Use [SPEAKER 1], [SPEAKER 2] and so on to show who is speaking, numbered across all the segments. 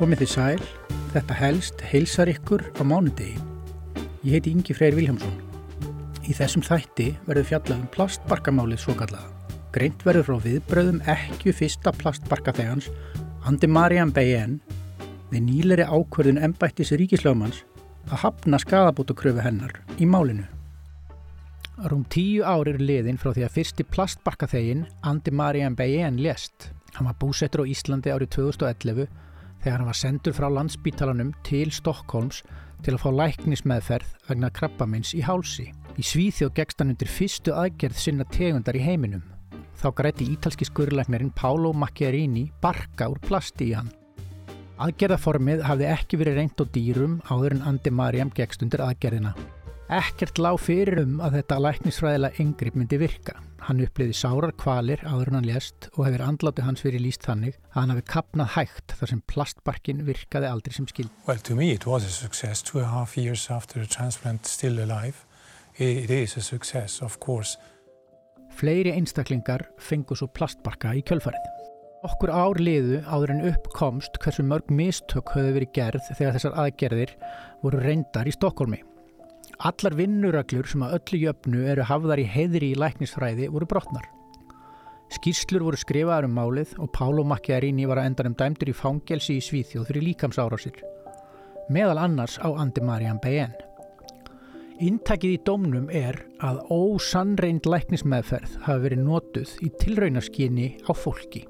[SPEAKER 1] Komið þið sæl, þetta helst heilsar ykkur á mánudegi. Ég heiti Ingi Freyr Vilhjálmsson. Í þessum þætti verður fjallað plastbarkamálið svokallaða. Greint verður frá viðbrögðum ekkju fyrsta plastbarkaþegans, Andemariam Beyen, við nýlegri ákvörðun embættis ríkislögmanns að hafna skaðabótakröfu hennar í málinu. Rúm 10 ár eru liðin frá því að fyrsti plastbarkaþeginn Andemariam Beyen lést. Hann var búsettur á Íslandi árið 2011 þegar hann var sendur frá Landspítalanum til Stokkólms til að fá læknismeðferð vegna krabbameins í hálsi. Í Svíþjóð gekkst hann undir fyrstu aðgerð sinna tegundar í heiminum. Þá græddi ítalski skurðlæknirinn Paolo Macchiarini barka úr plasti í hann. Aðgerðaformið hafði ekki verið reynt á dýrum áður en Andemariam gekkst undir aðgerðina. Ekkert lá fyrir að þetta læknisfræðilega inngrip myndi virka. Hann upplifði sárar kvalir áður en hann lést og hefur andláti hans verið lýst þannig að hann hafi kapnað hægt þar sem plastbarkinn virkaði aldrei sem skyldi.
[SPEAKER 2] Well, to me it was a success. 2.5 years after the transplant, still alive. It is a success, of course.
[SPEAKER 1] Fleiri einstaklingar fengu svo plastbarka í kjölfarið. Okkur ár liðu áður en upp komst hversu mörg mistök höfðu verið gerð þegar þessar aðgerðir voru reyndar í Stokkólmi. Allar vinnureglur sem að öllu jöfnu eru hafðar í heiðri í læknisfræði voru brotnar. Skýrslur voru skrifaðar málið og Paolo Macchiarini var á endanum dæmdur í fangelsi í Svíþjóð fyrir líkamsárásir. Meðal annars á Andemariam Beyen. Inntakið í dómnum að ósannreind læknismeðferð hafi verið notuð í tilraunaskyni á fólki.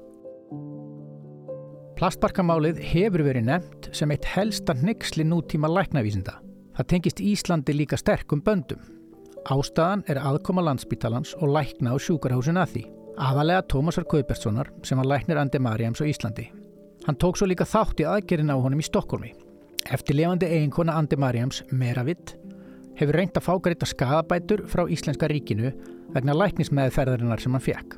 [SPEAKER 1] Plastbarkamálið hefur verið nefnt sem eitt helsta hneyksli nútíma læknavísinda. Það tengist Íslandi líka sterkum böndum. Ástæðan aðkoma Landspítalans og lækna á sjúkrahúsin að því. Aðalega Tómasar Guðbertssonar sem var læknir Andemariams á Íslandi. Hann tók svo líka þátt í aðgerðina á honum í Stokkólmi. Eftirlifandi eiginkona Andemariams, Meravid, hefur reynt að fá greidda skaðabætur frá íslenska ríkinu vegna læknismeðferðarinnar sem hann fékk.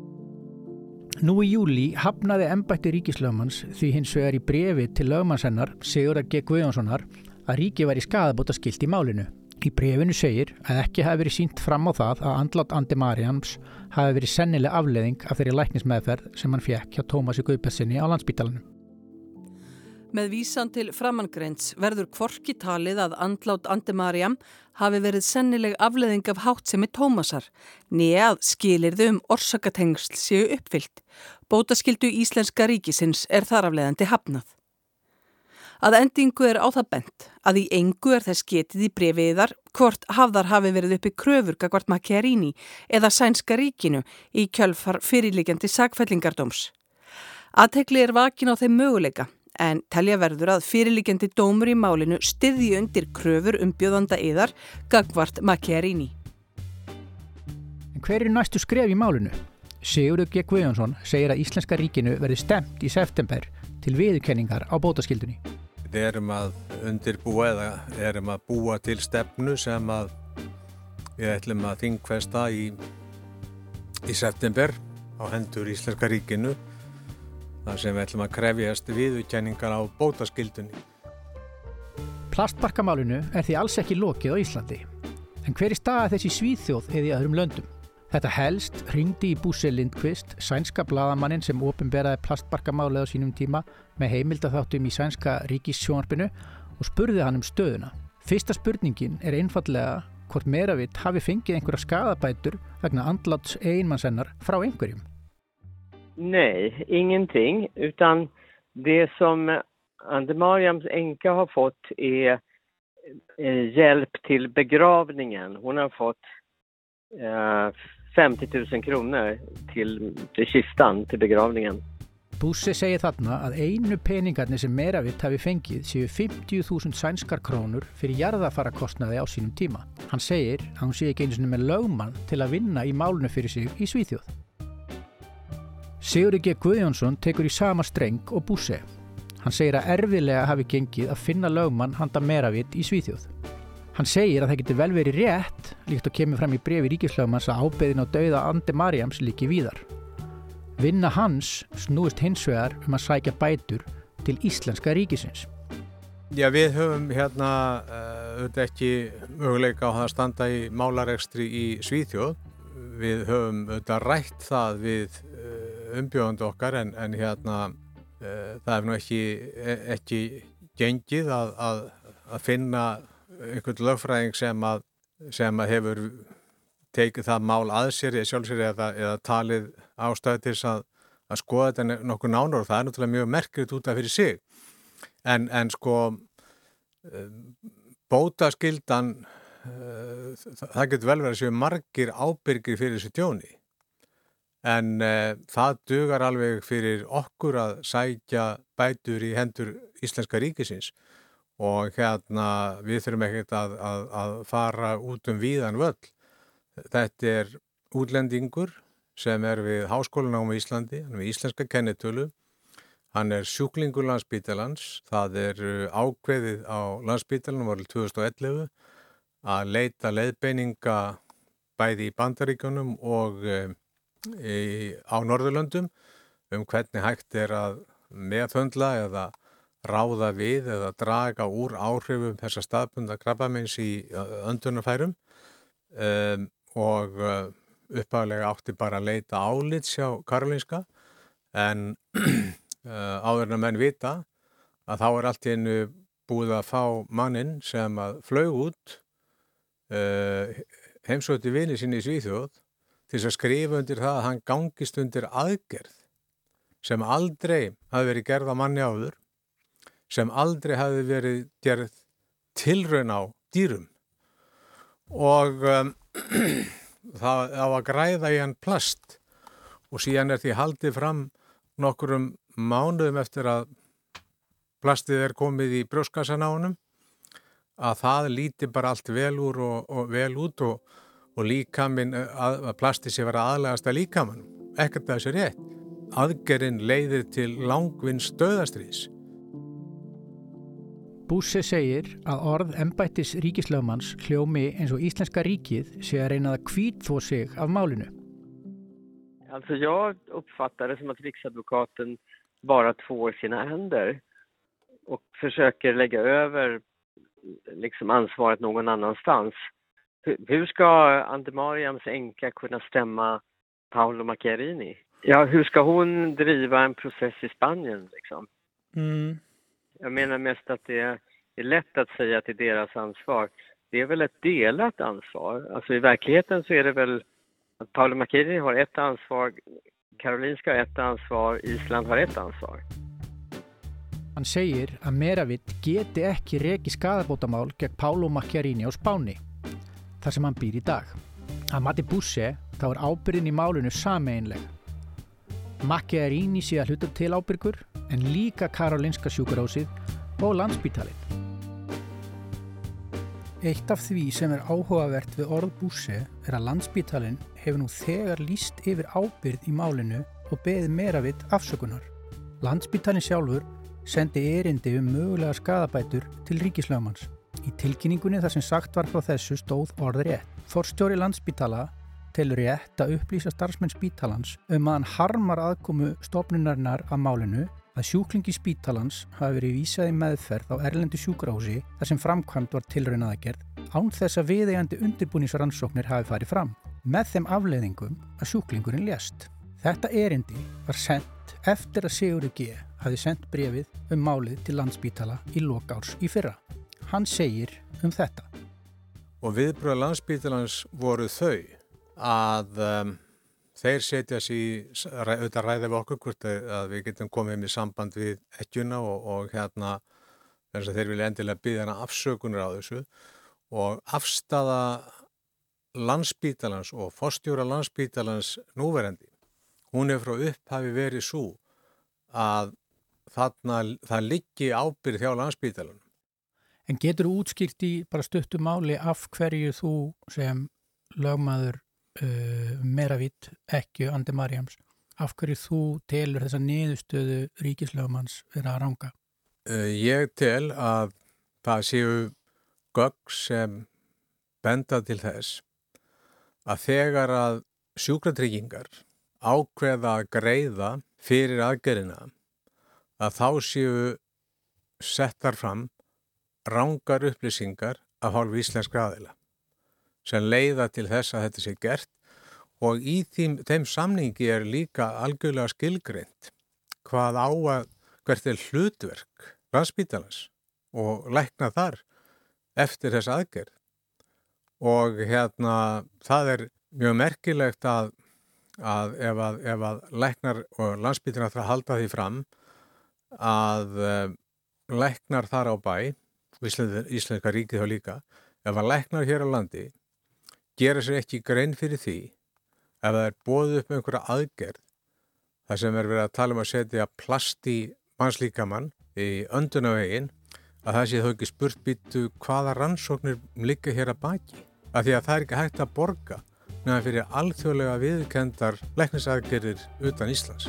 [SPEAKER 1] Nú í júlí hafnaði embætti ríkislögmanns því hins vegar í bréfi til lögmanns hennar, Sigurðar G. Guðjónssonar, að ríkið væri skaðabótaskylt í málinu. Í bréfinu segir að ekki hafi verið sýnt fram á það að andlát Andemariams hafi verið sennileg afleiðing af þeirri læknismeðferð sem hann fékk hjá Tómasi Guðbjörnsssyni á Landspítalanum.
[SPEAKER 3] Með vísan til framangreinds verður hvorki talið að andlát Andemariam hafi verið sennileg afleiðing af háttsemi Tómasar, né að skilyrði orsakatengsl séu uppfyllt. Bótaskyldu íslenska ríkisins þar afleiðandi hafnað. Að endingu á það bent að í engu þess getið í bréfiðar hvort hafðar hafi verið uppi kröfur gagnvart Macchiarini eða sænska ríkinu í kjölfar fyrirliggjandi sakfellingardóms. Athygli vakin á þeim möguleika en telja verður að fyrirliggjandi dómur í málinu styðji undir kröfur umbjóðanda yðar gagnvart Macchiarini.
[SPEAKER 1] En hver næstu skref í málinu? Sigurður G. Guðjónsson segir að íslenska ríkinu verði stefnt í september til viðurkenningar á bótaskyldunni.
[SPEAKER 4] Við að undirbúa eða að búa til stefnu sem við ætlum að þingfesta í september á hendur íslenska ríkinu þar sem við ætlum að krefjast viðurkenningar á bótaskyldunni.
[SPEAKER 1] Plastbarkamálinu því alls ekki lokið á Íslandi. En hver staða þess í Svíþjóð eða í öðrum löndum? Þetta helst hringdi í Bosse Lindqvist, sænska blaðamanninn sem opinberaði plastbarkamálið á sínum tíma með heimildaþáttum í sænska ríkissjónvarpinu og spurði hann stöðuna. Fyrsta spurningin einfaldlega hvort Meravid hafi fengið einhverja skaðabætur vegna andláts eiginmanns hennar frá einhverjum.
[SPEAKER 5] Nej, ingenting, utan det som Andemariams änka har fått hjälp till begravningen. Hon har fått 50 000 kronor till kistan, till begravningen.
[SPEAKER 1] Bosse segir þarna að einu peningarnir sem Meravid hafi fengið séu 50.000 sænskar krónur fyrir jarðafarakostnaði á sínum tíma. Hann segir að hún sé ekki einu sinni með lögmann til að vinna í málinu fyrir sig í Svíþjóð. Sigurður G. Guðjónsson tekur í sama streng og Bosse. Hann segir að erfiðlega hafi gengið að finna lögmann handa Meravid í Svíþjóð. Hann segir að það getur vel verið rétt, líkt og kemur fram í bréfi ríkislögmanns að ábyrgðin á dauða Andemariams líki víðar. Vinna hans snúist hins vegar að sækja bætur til íslenska ríkisins.
[SPEAKER 4] Já, við höfum ekki möguleika á það að standa í málarekstri í Svíþjóð. Við höfum rætt það við umbjóðandi okkar en það hefur nú ekki gengið að finna einhvern lögfræðing sem að hefur tekið það mál að sér sjálfsér eða talið ástæði til þess að skoða þetta nokkuð nánar og það náttúrulega mjög merkilegt út af fyrir sig. En sko bótaskyldan, það getur vel verið að séu margir ábyrgir fyrir þessu tjóni. En það dugar alveg fyrir okkur að sækja bætur í hendur Íslenska ríkisins og við þurfum ekkert að fara út víðan völl. Þetta útlendingur sem við háskólanám á Íslandi, hann við íslenska kennitölu, hann sjúklingur Landspítalans, það ákveðið á Landspítalanum árið 2011 að leita leiðbeininga bæði í Bandaríkjunum og á Norðurlöndum hvernig hægt að meðhöndla eða ráða við eða draga úr áhrifum þessa staðbundna krabbameins í öndunarfærum og upphaflega átti bara að leita álits hjá Karolinska en áður en að menn vita að þá allt í einu búið að fá manninn sem að flaug út heimsótti vini sinni í Svíþjóð til þess að skrifa undir það að hann gangist undir aðgerð sem aldrei hafi verið gerð á manni áður, sem aldrei hafi verið gerð tilraun á dýrum og það á að græða í hann plast og síðan því haldið fram nokkrum mánuðum eftir að plastið komið í brjóstkassann á honum að það líti bara allt vel úr og vel út og líkaminn að plastið sé vera aðlegast að líkamann. Ekkert að þessu rétt. Aðgerðin leiðir til langvinns dauðastríðs.
[SPEAKER 1] Busse segir að orð embættis ríkislögmanns hljómi eins och Íslenska ríkið sé að reyna að hvítþvo sig af málinu.
[SPEAKER 5] Alltså jag uppfattar det som att riksadvokaten bara tvår sina händer och försöker lägga över liksom ansvaret någon annanstans. Hur ska Andemariams änka kunna stämma Paolo Macchiarini? Ja, hur ska hon driva en process i Spanien liksom? Jag menar mest att det är lätt att säga att det är deras ansvar. Det är väl ett delat ansvar. Alltså i verkligheten så är det väl att Paolo Macchiarini har ett ansvar, Karolinska har ett ansvar, Ísland har ett ansvar.
[SPEAKER 1] Hann segir að Meravit geti ekki rekið skaðabótamál gegn Paolo Macchiarini á Spáni, þar sem hann býr í dag. Að mati Busse þá ábyrgðin í málinu sameiginleg. Macchiarini sé að hluta til ábyrgur, en líka Karolinska sjúkrahúsið og Landspítalinn. Eitt af því sem áhugavert við orð Busse að Landspítalinn hefur nú þegar lýst yfir ábyrgð í málinu og beðið Meravit afsökunar. Landspítalinn sjálfur sendi erindi mögulega skaðabætur til ríkislögmanns. Í tilkynningunni þar sem sagt var frá þessu stóð orðrétt. Forstjóri Landspítala telur rétt að upplýsa starfsmenn spítalans að hann harmar aðkomu stofnunarinnar að málinu að sjúklingi spítalans hafi verið vísað í meðferð á erlendu sjúkrahúsi þar sem framkvæmd var tilraunaaðgerð án þess að viðeigandi undirbúningsrannsóknir hafi farið fram, með þeim afleiðingum að sjúklingurinn lést. Þetta erindi var sent eftir að Sigurður G. hafi sendt bréfið málið til Landspítala í lok árs í fyrra. Hann segir þetta.
[SPEAKER 4] Og viðbrögð Landspítalans voru þau að þeir setja sig auðvitað ræða við okkur hvort að við getum komið í samband við ekkjuna og þess að þeir vilja endilega biðja hana afsökunar á þessu og afstaða Landspítalans og forstjóra Landspítalans núverandi. Hún frá upphafi verið sú að það liggi ábyrgð hjá Landspítalanum.
[SPEAKER 1] En getur þú útskýrt í bara stuttu máli af hverju þú sem lögmaður Meravit, ekki Andemariams, af hverju þú telur þessa niðurstöðu ríkislögmanns vera að ranga?
[SPEAKER 4] Ég tel að það séu gögn sem benda til þess að þegar að sjúkratryggingar ákveða að greiða fyrir aðgerðina að þá séu settar fram rangar upplýsingar af hálfu íslenskra aðila sem leiða til þess að þetta sé gert og í þeim samningi líka algjörlega skilgreint hvert er hlutverk Landspítalans og lækna þar eftir þess aðgerð. Og það er mjög merkilegt að ef að læknar og Landspítalinn ætla að halda því fram að læknar þar á bæ, Íslenska ríkið þá líka, ef að læknar hér á landi gera sér ekki grein fyrir því ef það er boðið upp með einhverja aðgerð þar sem verið að tala að setja plast í mannslíkamann í öndunarveginn, að það sé þó ekki spurt býttu hvaða rannsóknir liggja hér að baki. Af því að það er ekki hægt að borga nema fyrir alþjóðlega viðurkenndar læknisaðgerðir utan Íslands.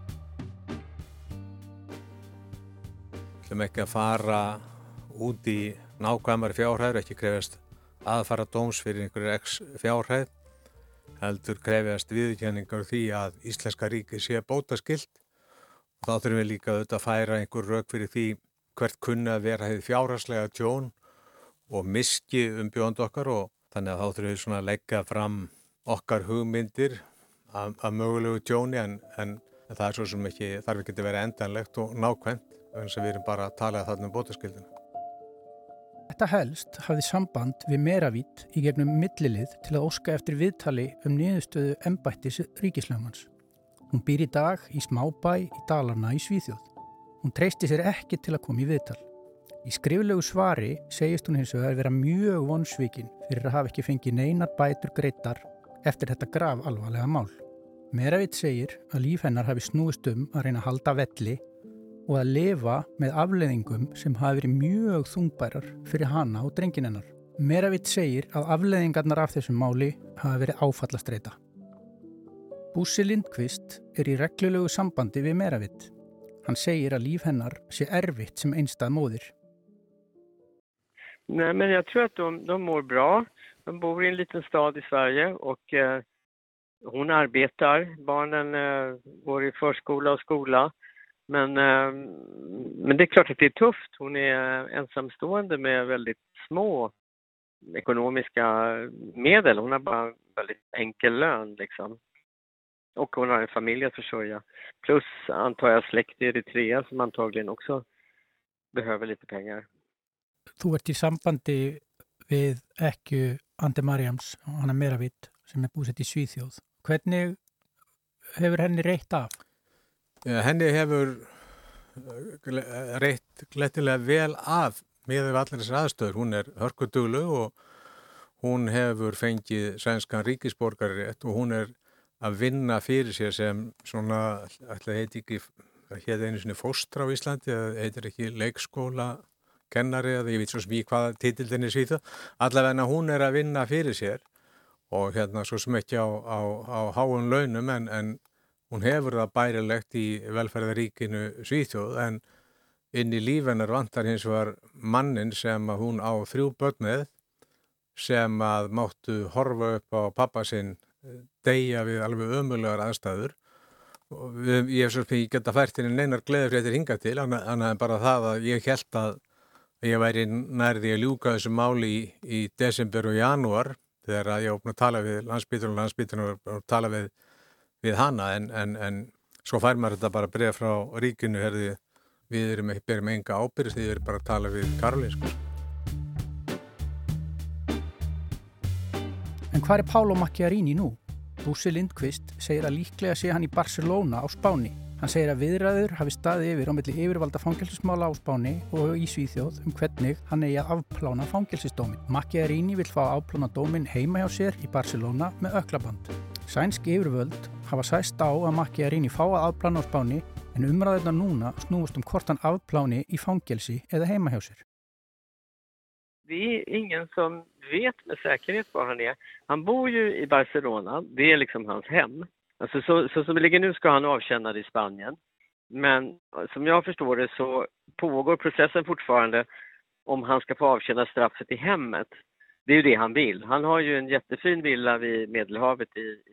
[SPEAKER 4] Við ætlum ekki að fara út í nákvæmari fjárhæður, ekki krefjast aðfara dóms fyrir einhverju X fjárhæð, heldur krefjast viðurkenningar því að Íslenska ríkið sé bótaskylt. Þá þurfum við líka auðvitað að færa einhver rök fyrir því hvert kunni að vera hið fjárhagslega tjón og miski bjóðandi okkar, og þannig að þá þurfum við svona að leggja fram okkar hugmyndir af mögulegu tjóni en það er svo sem ekki, þarf ekki að vera endanlegt og nákvæmt, þannig að við erum bara að tala þarna bótaskyldina.
[SPEAKER 1] Þetta helst hafði samband við Meravit í gegnum millilið til að óska eftir viðtali niðurstöðu embættis ríkislögmanns. Hún býr í dag í smábæ í Dalarna í Svíþjóð. Hún treysti sér ekki til að koma í viðtal. Í skriflegu svari segist hún hins vegar vera mjög vonsvikin fyrir að hafa ekki fengið neinar bætur greiddar eftir þetta grafalvarlega mál. Meravit segir að líf hennar hafi snúist að reyna að halda velli og að lifa með afleiðingum sem hafi verið mjög þungbærar fyrir hana og drengin hennar. Meravit segir að afleiðingarnar af þessum máli hafi verið áfallastreita. Bussi Lindqvist í reglulegu sambandi við Meravit. Han säger att liv hennar ser erfitt som einstad moder.
[SPEAKER 5] Nej, men jag tror att de mår bra. De bor i en liten stad i Sverige och hon arbetar. Barnen går i förskola och skola. Men det är klart att det är tufft. Hon är ensamstående med väldigt små ekonomiska medel. Hon har bara väldigt enkel lön liksom. Och hon har en familj att försörja. Plus antar jag släkt i Eritrea som antagligen också behöver lite pengar.
[SPEAKER 1] Þú ert í sambandi við ekkju Andemariams og hana Meravit sem búsett í Svíþjóð. Hvernig hefur henni reitt af?
[SPEAKER 4] Henni hefur reitt glettilega vel af með allir þessar aðstöður. Hún hörkudugleg og hún hefur fengið sænskan ríkisborgararétt og hún að vinna fyrir sér sem svona, ætla heiti ekki, hér einu sinni fóstra á Íslandi, eða heitir ekki leikskóla kennari, eða ég veit svo sem í hvaða titildinni Svíþjóð. Allavega hún að vinna fyrir sér og svo sem ekki á háum launum en hún hefur það bærilegt í velferðaríkinu Svíþjóð, en inn í líf hennar vantar hins vegar mannin sem að hún á 3 börn með sem að máttu horfa upp á pappa sinn deyja við alveg ömurlegar aðstæður. Ég hef svo sem ekki geta fært henni neinar gleðifréttir hingað til, annað en bara það að ég hélt að ég væri nærði að ljúka þessu máli í desember og janúar þegar að ég var búin að tala við Landspítalann og tala við hana en svo fær maður þetta bara bréf frá ríkinu, við berum enga ábyrgð, þið bara að tala við Karolinska.
[SPEAKER 1] En hvar Paolo Macchiarini nú? Bussi Lindqvist segir að líklega sé hann í Barcelona á Spáni. Hann segir að viðræður hafi staðið yfir á milli yfirvalda fangelsismála á Spáni og í Svíþjóð hvernig hann eigi að afplána fangelsisdóminn. Macchiarini vill fá að afplána dóminn heima hjá sér í Barcelona með öklaband. Sænsk yfirvöld hafa sæst á að Macchiarini fá að afplána á Spáni en umræðurnar núna snúast hvort hann afpláni í fangelsi eða heima hjá sér.
[SPEAKER 5] Det är ingen som vet med säkerhet var han är. Han bor ju i Barcelona. Det är liksom hans hem. Alltså så som det ligger nu ska han avtjäna det i Spanien. Men som jag förstår det så pågår processen fortfarande om han ska få avtjäna straffet i hemmet. Det är ju det han vill. Han har ju en jättefin villa vid Medelhavet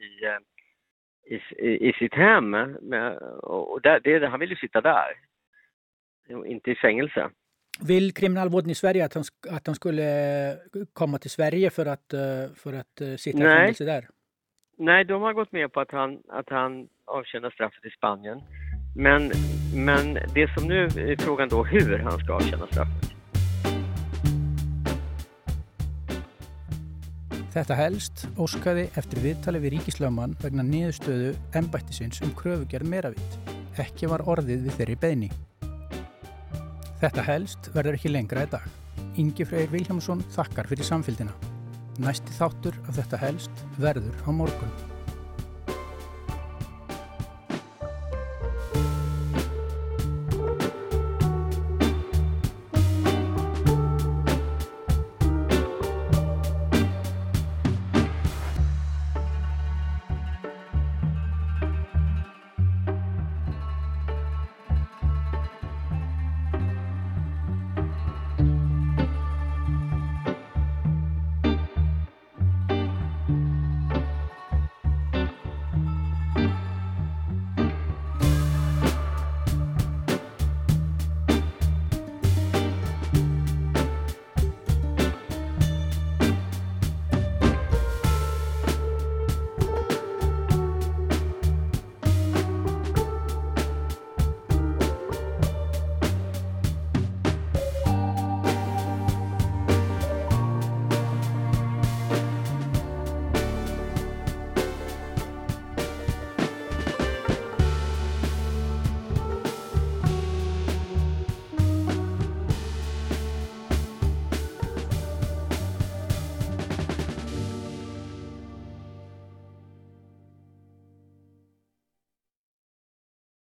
[SPEAKER 5] i sitt hem. Och han vill ju sitta där. Inte i fängelse.
[SPEAKER 1] Vill kriminalvården i Sverige att han skulle komma till Sverige för att sitta i fängelse där?
[SPEAKER 5] Nej, de har gått med på att han avtjänar straffet i Spanien. Men det som nu är frågan då hur han ska avtjäna straffet.
[SPEAKER 1] Þetta helst óskaði eftir viðtali við ríkislögmann vegna niðurstöðu embættisins kröfugerð Meravit. Ekki var orðið við þeirri beiðni. Þetta helst verður ekki lengra í dag. Ingi Freyr Vilhjálmsson þakkar fyrir samfylgdina. Næsti þáttur af þetta helst verður á morgun.